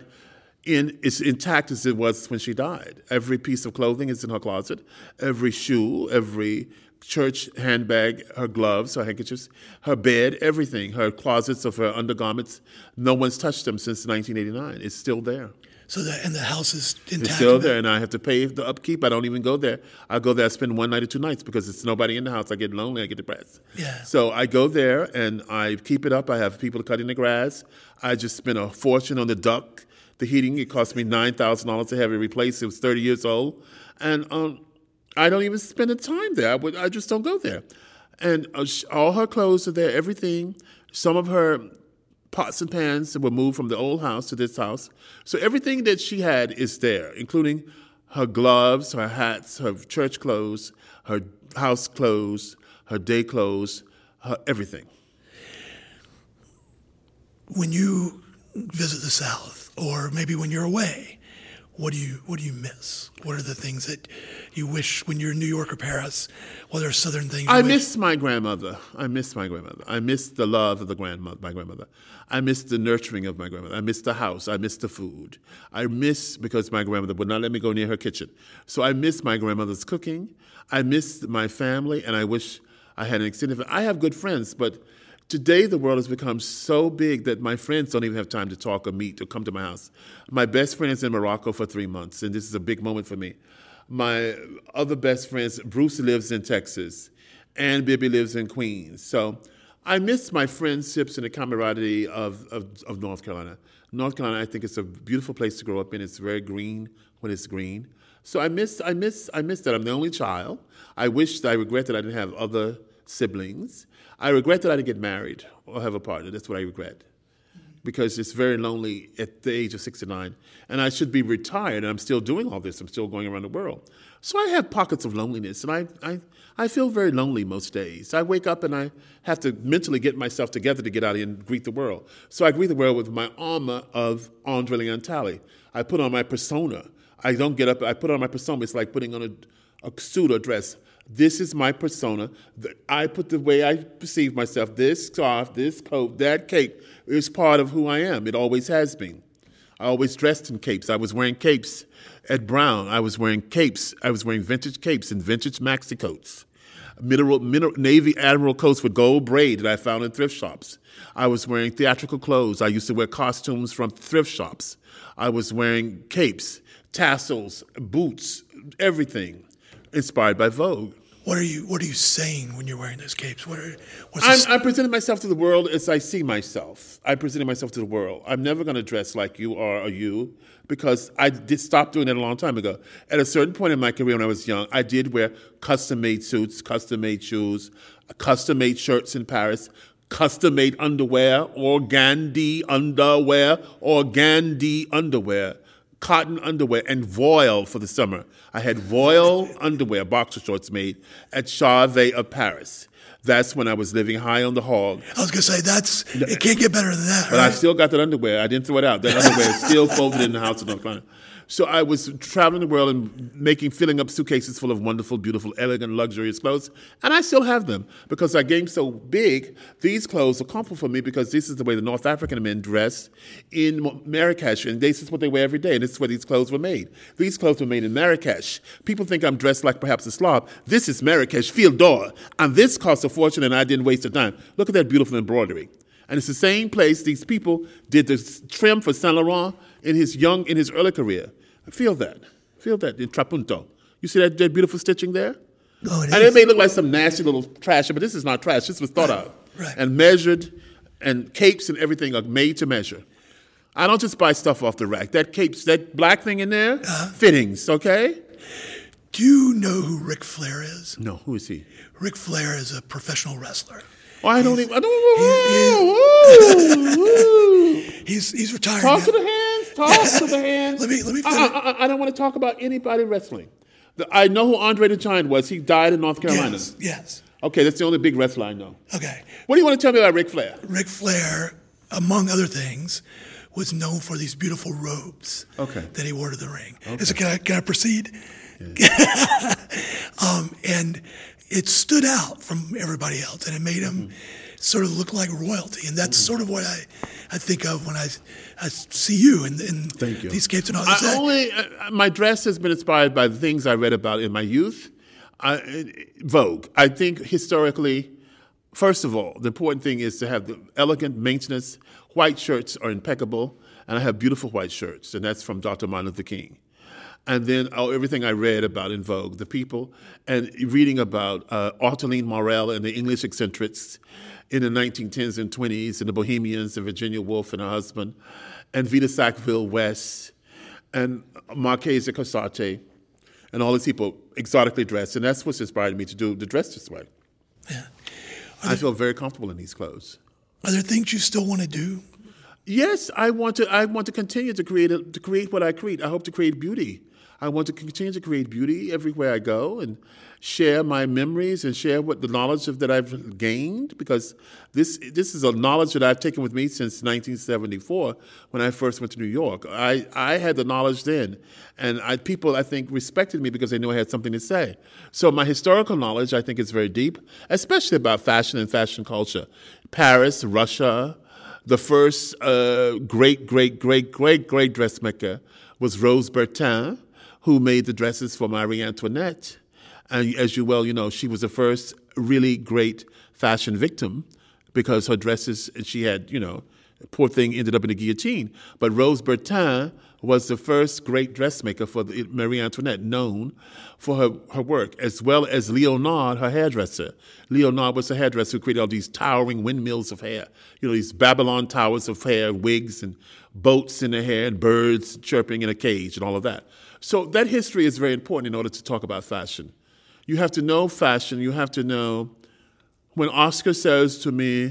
Speaker 3: in is intact as it was when she died. Every piece of clothing is in her closet. Every shoe, every church handbag, her gloves, her handkerchiefs, her bed, everything, her closets of her undergarments. No one's touched them since nineteen eighty-nine. It's still there.
Speaker 2: So the, and the house is intact?
Speaker 3: It's still there, and I have to pay the upkeep. I don't even go there. I go there, I spend one night or two nights because it's nobody in the house. I get lonely, I get depressed.
Speaker 2: Yeah.
Speaker 3: So I go there, and I keep it up. I have people cutting the grass. I just spent a fortune on the duct, the heating. It cost me nine thousand dollars to have it replaced. It was thirty years old. And um, I don't even spend the time there. I, would, I just don't go there. And uh, all her clothes are there, everything. Some of her pots and pans that were moved from the old house to this house. So everything that she had is there, including her gloves, her hats, her church clothes, her house clothes, her day clothes, her everything.
Speaker 2: When you visit the South, or maybe when you're away, what do you what do you miss? What are the things that you wish when you're in New York or Paris? What are southern things?
Speaker 3: I
Speaker 2: wish?
Speaker 3: miss my grandmother. I miss my grandmother. I miss the love of the grandmother, my grandmother. I miss the nurturing of my grandmother. I miss the house. I miss the food. I miss, because my grandmother would not let me go near her kitchen. So I miss my grandmother's cooking. I miss my family, and I wish I had an extended family. I have good friends, but today the world has become so big that my friends don't even have time to talk or meet or come to my house. My best friend is in Morocco for three months, and this is a big moment for me. My other best friends, Bruce lives in Texas, and Bibi lives in Queens. So I miss my friendships and the camaraderie of, of, of North Carolina. North Carolina, I think it's a beautiful place to grow up in. It's very green when it's green. So I miss, I miss, I miss that. I'm the only child. I wish, I regret that I didn't have other siblings. I regret that I didn't get married or have a partner. That's what I regret, because it's very lonely at the age of sixty-nine. And I should be retired, and I'm still doing all this. I'm still going around the world. So I have pockets of loneliness, and I, I, I feel very lonely most days. I wake up and I have to mentally get myself together to get out and greet the world. So I greet the world with my armor of Andre Leon Talley. I put on my persona. I don't get up. I put on my persona. It's like putting on a, a suit or dress. This is my persona. I put the way I perceive myself. This scarf, this coat, that cape is part of who I am. It always has been. I always dressed in capes. I was wearing capes at Brown. I was wearing capes. I was wearing vintage capes and vintage maxi coats. Mineral, mineral, Navy Admiral coats with gold braid that I found in thrift shops. I was wearing theatrical clothes. I used to wear costumes from thrift shops. I was wearing capes, tassels, boots, everything inspired by Vogue.
Speaker 2: What are you What are you saying when you're wearing those capes? What are what's
Speaker 3: I'm,
Speaker 2: this?
Speaker 3: I'm presenting myself to the world as I see myself. I'm presenting myself to the world. I'm never going to dress like you are or you, because I did stop doing that a long time ago. At a certain point in my career when I was young, I did wear custom-made suits, custom-made shoes, custom-made shirts in Paris, custom-made underwear, organdy underwear, organdy underwear, cotton underwear, and voile for the summer. I had voile underwear, boxer shorts made at Charvet of Paris. That's when I was living high on the hog.
Speaker 2: I was going to say, that's it can't get better than that,
Speaker 3: But
Speaker 2: right?
Speaker 3: I still got that underwear. I didn't throw it out. That underwear is still folded in the house in North Carolina. So I was traveling the world and making, filling up suitcases full of wonderful, beautiful, elegant, luxurious clothes. And I still have them because I gained so big. These clothes are comfortable for me because this is the way the North African men dress in Marrakesh. And this is what they wear every day. And this is where these clothes were made. These clothes were made in Marrakesh. People think I'm dressed like perhaps a slob. This is Marrakesh, Field d'Or. And this cost a fortune, and I didn't waste the time. Look at that beautiful embroidery. And it's the same place these people did the trim for Saint Laurent in his young, in his early career. Feel that. Feel that in Trapunto. You see that, that beautiful stitching there?
Speaker 2: Oh, it
Speaker 3: and
Speaker 2: is.
Speaker 3: it may look like some nasty little trash, but this is not trash. This was thought
Speaker 2: Right,
Speaker 3: out
Speaker 2: right.
Speaker 3: and measured, and capes and everything are made to measure. I don't just buy stuff off the rack. That capes, that black thing in there,
Speaker 2: Uh-huh.
Speaker 3: fittings, okay?
Speaker 2: Do you know who Ric Flair is?
Speaker 3: No, who is he?
Speaker 2: Ric Flair is a professional wrestler.
Speaker 3: Oh, I don't even, I
Speaker 2: he's-
Speaker 3: don't know.
Speaker 2: He's he's retired
Speaker 3: Talk
Speaker 2: now.
Speaker 3: to the hands. Talk to the hands.
Speaker 2: Let me- let me
Speaker 3: I,
Speaker 2: finish.
Speaker 3: I, I, I don't want to talk about anybody wrestling. The, I know who Andre the Giant was. He died in North Carolina.
Speaker 2: Yes, yes.
Speaker 3: Okay, that's the only big wrestler I know.
Speaker 2: Okay.
Speaker 3: What do you want to tell me about Ric Flair?
Speaker 2: Ric Flair, among other things, was known for these beautiful robes
Speaker 3: Okay.
Speaker 2: that he wore to the ring. Is it, can I can I proceed? um, and it stood out from everybody else, and it made him sort of look like royalty. And that's sort of what I, I think of when I, I see you in, in
Speaker 3: Thank you.
Speaker 2: these capes and all this.
Speaker 3: I only, uh, my dress has been inspired by the things I read about in my youth. I, Vogue. I think historically, first of all, the important thing is to have the elegant maintenance. White shirts are impeccable, and I have beautiful white shirts, and that's from Doctor Martin Luther King. And then oh, everything I read about in Vogue, the people, and reading about uh, Ottilie Morel and the English eccentrics in the nineteen tens and twenties, and the Bohemians, and Virginia Woolf and her husband, and Vita Sackville West, and Marchese Corsate, and all these people exotically dressed. And that's what's inspired me to do the dress this way.
Speaker 2: Yeah.
Speaker 3: I feel very comfortable in these clothes.
Speaker 2: Are there things you still want to do?
Speaker 3: Yes, I want to. I want to continue to create a, to create what I create. I hope to create beauty. I want to continue to create beauty everywhere I go and share my memories and share what the knowledge of, that I've gained, because this this is a knowledge that I've taken with me since nineteen seventy-four when I first went to New York. I, I had the knowledge then, and I, people, I think, respected me because they knew I had something to say. So my historical knowledge, I think, is very deep, especially about fashion and fashion culture. Paris, Russia, the first uh, great, great, great, great, great dressmaker was Rose Bertin, who made the dresses for Marie Antoinette. And as you well, you know, she was the first really great fashion victim because her dresses, she had, you know, poor thing ended up in the guillotine. But Rose Bertin was the first great dressmaker for the, Marie Antoinette, known for her, her work, as well as Leonard, her hairdresser. Leonard was a hairdresser who created all these towering windmills of hair, you know, these Babylon towers of hair, wigs and boats in the hair and birds chirping in a cage and all of that. So that history is very important in order to talk about fashion. You have to know fashion. You have to know when Oscar says to me,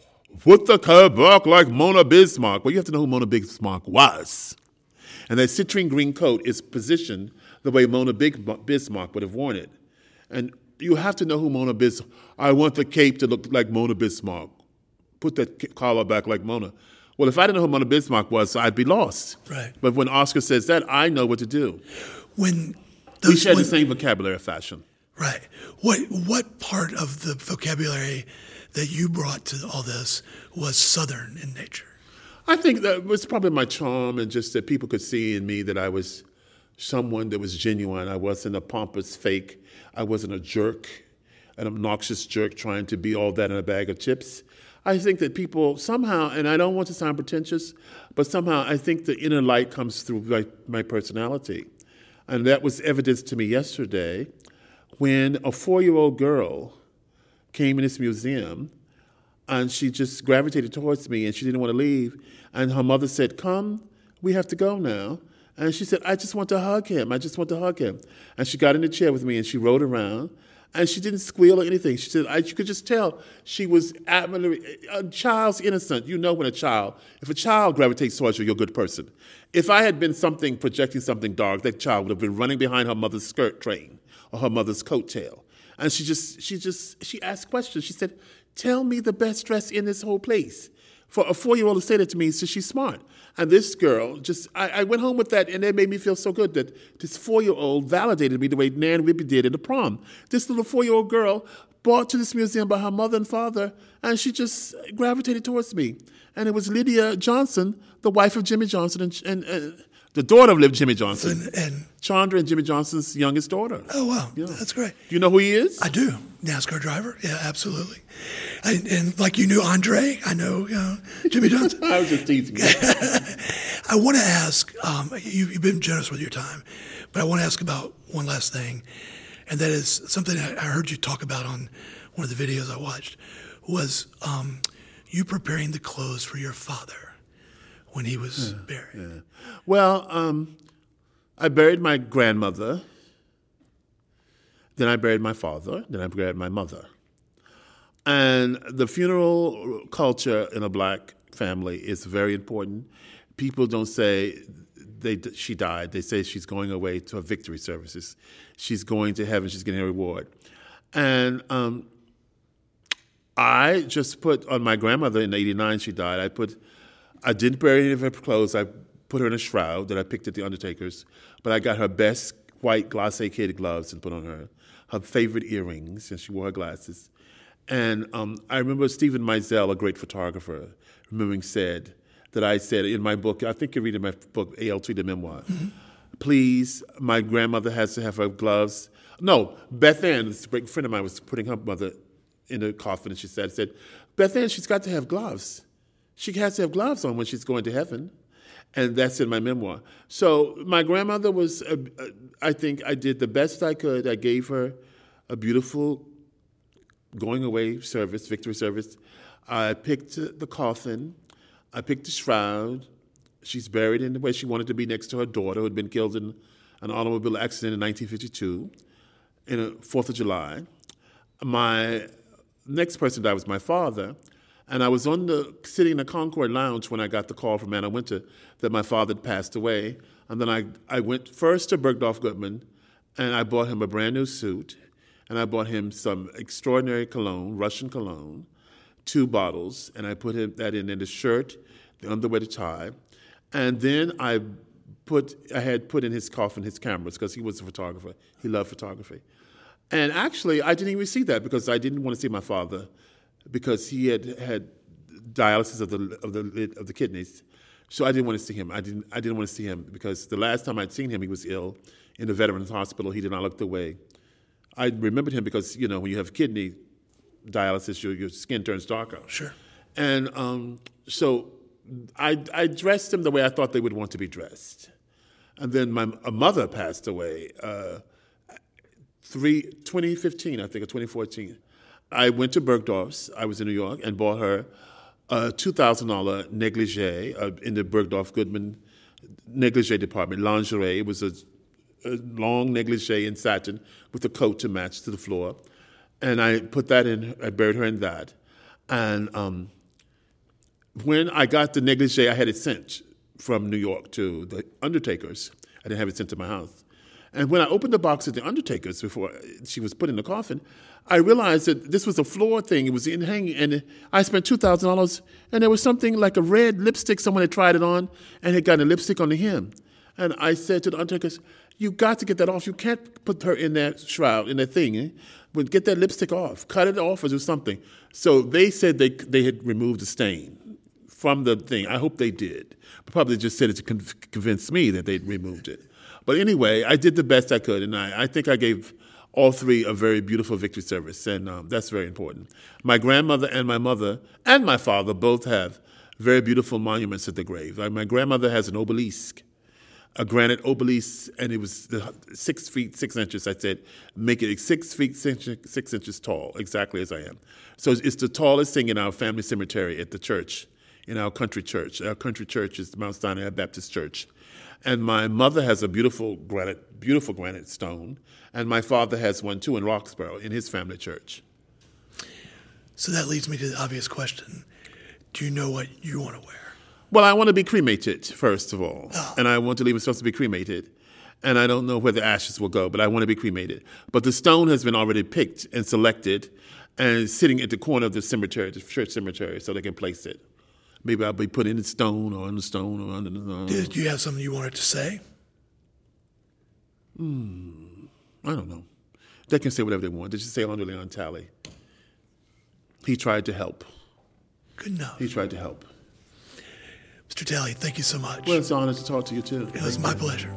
Speaker 3: put the curve back like Mona Bismarck. Well, you have to know who Mona Bismarck was. And that citrine green coat is positioned the way Mona Bismarck would have worn it. And you have to know who Mona Bismarck. I want the cape to look like Mona Bismarck. Put that collar back like Mona. Well, if I didn't know who Mona Bismarck was, I'd be lost.
Speaker 2: Right.
Speaker 3: But when Oscar says that, I know what to do.
Speaker 2: When those,
Speaker 3: we share
Speaker 2: when,
Speaker 3: the same vocabulary of fashion.
Speaker 2: Right. What what part of the vocabulary that you brought to all this was Southern in nature?
Speaker 3: I think that was probably my charm, and just that people could see in me that I was someone that was genuine. I wasn't a pompous fake. I wasn't a jerk, an obnoxious jerk trying to be all that in a bag of chips. I think that people somehow, and I don't want to sound pretentious, but somehow I think the inner light comes through my, my personality. And that was evidenced to me yesterday when a four-year-old girl came in this museum, and she just gravitated towards me, and she didn't want to leave. And her mother said, come, we have to go now. And she said, I just want to hug him. I just want to hug him. And she got in the chair with me, and she rode around, and she didn't squeal or anything. She said, I, you could just tell she was admirably, a child's innocent. You know when a child, if a child gravitates towards you, you're a good person. If I had been something, projecting something dark, that child would have been running behind her mother's skirt train or her mother's coattail. And she just, she just, she asked questions. She said, tell me the best dress in this whole place. For a four-year-old to say that to me, so she's smart. And this girl, just, I, I went home with that, and it made me feel so good that this four-year-old validated me the way Nan Whippy did in the prom. This little four-year-old girl brought to this museum by her mother and father, and she just gravitated towards me. And it was Lydia Johnson, the wife of Jimmy Johnson, and, and, and the daughter of Jimmy Johnson.
Speaker 2: And, and
Speaker 3: Chandra and Jimmy Johnson's youngest daughter.
Speaker 2: Oh, wow.
Speaker 3: Yeah.
Speaker 2: That's great.
Speaker 3: Do you know who he is?
Speaker 2: I do. NASCAR driver. Yeah, absolutely. I, and like you knew Andre, I know uh, Jimmy Johnson.
Speaker 3: I was just teasing you.
Speaker 2: I want to ask, um, you, you've been generous with your time, but I want to ask about one last thing, and that is something I, I heard you talk about on one of the videos I watched, was um, you preparing the clothes for your father when he was yeah, buried.
Speaker 3: Yeah. Well, um, I buried my grandmother, then I buried my father, then I buried my mother. And the funeral culture in a black family is very important. People don't say they, she died. They say she's going away to her victory services. She's going to heaven. She's getting a reward. And um, I just put on my grandmother in eighty-nine, she died, I put, I didn't bury any of her clothes. I put her in a shroud that I picked at the Undertaker's, but I got her best white glacé kid gloves and put on her, her favorite earrings, and she wore her glasses. And um, I remember Stephen Meisel, a great photographer, remembering said that I said in my book, I think you're reading my book, A L T, the memoir, mm-hmm. Please, my grandmother has to have her gloves. No, Beth Ann, this great friend of mine, was putting her mother in a coffin, and she said, said, Beth Ann, she's got to have gloves. She has to have gloves on when she's going to heaven. And that's in my memoir. So my grandmother was, uh, I think I did the best I could. I gave her a beautiful going away service, victory service. I picked the coffin. I picked the shroud. She's buried in the way she wanted to be, next to her daughter, who had been killed in an automobile accident in nineteen fifty-two, in a fourth of July. My next person died was my father. And I was on the sitting in the Concord Lounge when I got the call from Anna Wintour that my father had passed away. And then I, I went first to Bergdorf Goodman, and I bought him a brand new suit, and I bought him some extraordinary cologne, Russian cologne, two bottles, and I put him, that in, in the shirt, the underwear, the tie. And then I put I had put in his coffin his cameras because he was a photographer. He loved photography. And actually, I didn't even see that because I didn't want to see my father because he had had dialysis of the of the of the kidneys. So I didn't want to see him. I didn't I didn't want to see him because the last time I'd seen him, he was ill in the Veterans Hospital. He did not look away. I remembered him because, you know, when you have kidney dialysis, your, your skin turns darker.
Speaker 2: Sure.
Speaker 3: And um, so I, I dressed him the way I thought they would want to be dressed. And then my a mother passed away, uh, three, twenty fifteen, I think, or twenty fourteen. I went to Bergdorf's, I was in New York, and bought her a two thousand dollars negligee uh, in the Bergdorf Goodman negligee department, lingerie. It was a, a long negligee in satin with a coat to match to the floor. And I put that in, I buried her in that. And um, when I got the negligee, I had it sent from New York to the Undertaker's. I didn't have it sent to my house. And when I opened the box at the Undertaker's before she was put in the coffin, I realized that this was a floor thing. It was in hanging, and I spent two thousand dollars, and there was something like a red lipstick. Someone had tried it on and had gotten a lipstick on the hem. And I said to the Undertaker's, you got to get that off. You can't put her in that shroud, in that thing. Eh? But get that lipstick off. Cut it off or do something. So they said they they had removed the stain from the thing. I hope they did. But probably just said it to con- convince me that they'd removed it. But anyway, I did the best I could, and I, I think I gave all three a very beautiful victory service, and um, that's very important. My grandmother and my mother and my father both have very beautiful monuments at the grave. Like my grandmother has an obelisk, a granite obelisk, and it was six feet, six inches. I said, make it six feet, six, six inches tall, exactly as I am. So it's the tallest thing in our family cemetery at the church, in our country church. Our country church is Mount Sinai Baptist Church. And my mother has a beautiful granite, beautiful granite stone, and my father has one too in Roxborough in his family church.
Speaker 2: So that leads me to the obvious question. Do you know what you want to wear?
Speaker 3: Well, I want to be cremated, first of all.
Speaker 2: Oh.
Speaker 3: And I want to leave it supposed to be cremated. And I don't know where the ashes will go, but I want to be cremated. But the stone has been already picked and selected and is sitting at the corner of the cemetery, the church cemetery, so they can place it. Maybe I'll be put in the stone or on the stone or under the stone.
Speaker 2: Did you have something you wanted to say?
Speaker 3: Hmm. I don't know. They can say whatever they want. They just say Andre Leon Talley. He tried to help.
Speaker 2: Good enough.
Speaker 3: He tried to help.
Speaker 2: Mister Talley, thank you so much.
Speaker 3: Well, it's an honor to talk to you, too.
Speaker 2: It was my pleasure.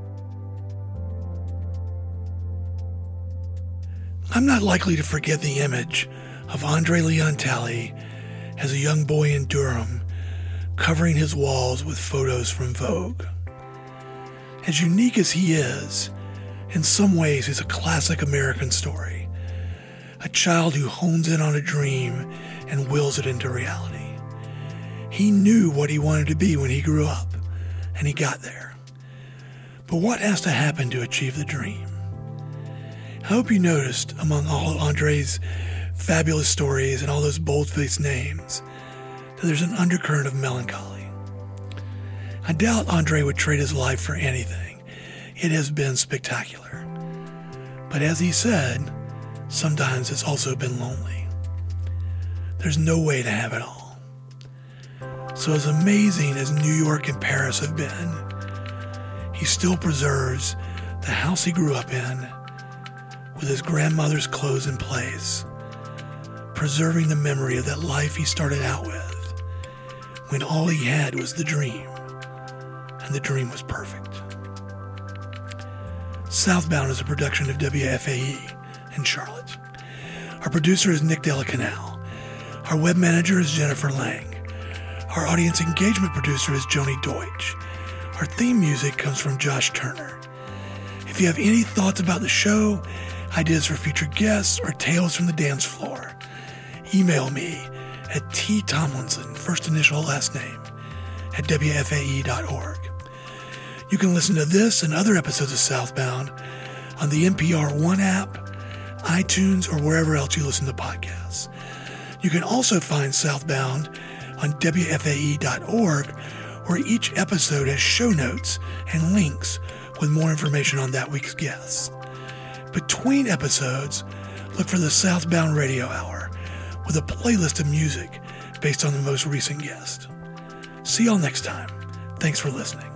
Speaker 2: I'm not likely to forget the image of Andre Leon Talley as a young boy in Durham, covering his walls with photos from Vogue. As unique as he is, in some ways he's a classic American story. A child who hones in on a dream and wills it into reality. He knew what he wanted to be when he grew up, and he got there. But what has to happen to achieve the dream? I hope you noticed, among all of Andre's fabulous stories and all those bold-faced names, that there's an undercurrent of melancholy. I doubt Andre would trade his life for anything. It has been spectacular. But as he said, sometimes it's also been lonely. There's no way to have it all. So as amazing as New York and Paris have been, he still preserves the house he grew up in with his grandmother's clothes in place, preserving the memory of that life he started out with when all he had was the dream, and the dream was perfect. Southbound is a production of W F A E in Charlotte. Our producer is Nick Delacanal. Our web manager is Jennifer Lang. Our audience engagement producer is Joni Deutsch. Our theme music comes from Josh Turner. If you have any thoughts about the show, ideas for future guests, or tales from the dance floor, email me at ttomlinson, first initial, last name, at W F A E dot org. You can listen to this and other episodes of Southbound on the N P R One app, iTunes, or wherever else you listen to podcasts. You can also find Southbound on W F A E dot org, where each episode has show notes and links with more information on that week's guests. Between episodes, look for the Southbound Radio Hour with a playlist of music based on the most recent guest. See y'all next time. Thanks for listening.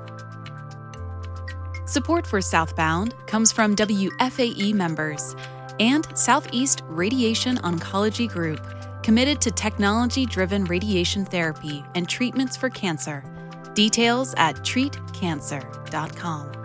Speaker 1: Support for Southbound comes from W F A E members and Southeast Radiation Oncology Group, committed to technology-driven radiation therapy and treatments for cancer. Details at treat cancer dot com.